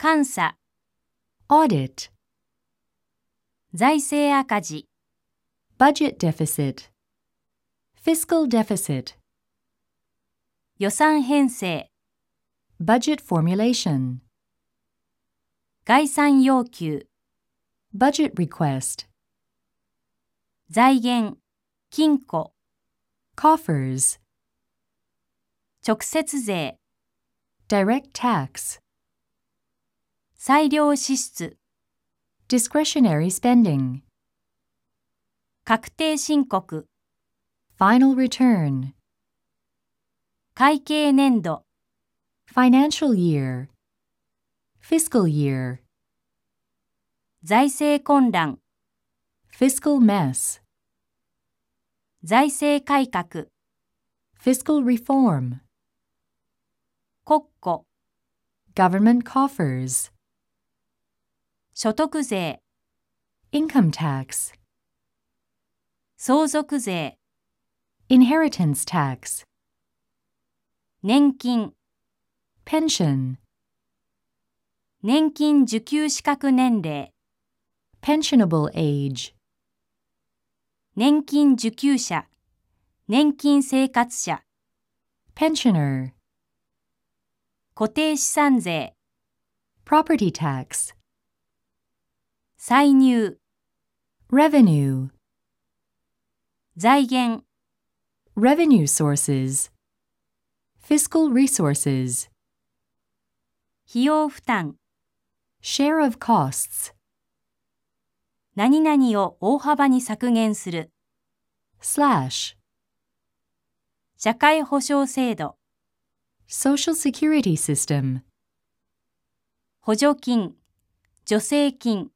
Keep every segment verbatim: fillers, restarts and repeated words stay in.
監査、 audit, 財政赤字、 budget deficit, fiscal deficit, 予算編成、 budget formulation, 概算要求、 budget request, 財源、金庫、 coffers, 直接税、 direct tax, 裁量支出、 discretionary spending, 確定申告、 final return, 会計年度、 financial year, fiscal year, 財政混乱、 fiscal mess, 財政改革、 fiscal reform, 国庫、 government coffers, 所得税、 income tax, 相続税、 inheritance tax, 年金、 pension, 年金受給資格年齢、 pensionable age, 年金受給者、年金生活者、 pensioner, 固定資産税、 property tax, 歳入、 revenue, 財源、 revenue sources, fiscal resources, 費用負担、 share of costs, 何々を大幅に削減する、 slash, 社会保障制度、 social security system, 補助金、助成金、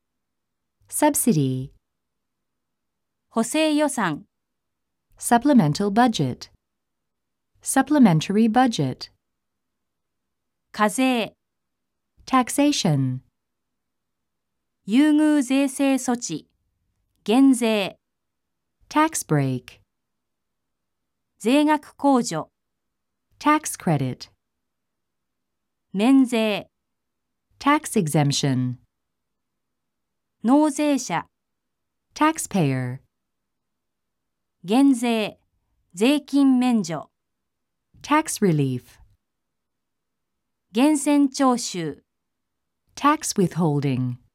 subsidy, 補正予算、 supplemental budget, supplementary budget, 課税、 taxation, 優遇税制措置、減税、 tax break, 税額控除、 tax credit, 免税、 tax exemption, 納税者、 taxpayer, 減税、税金免除、 tax relief, 源泉徴収、 tax withholding.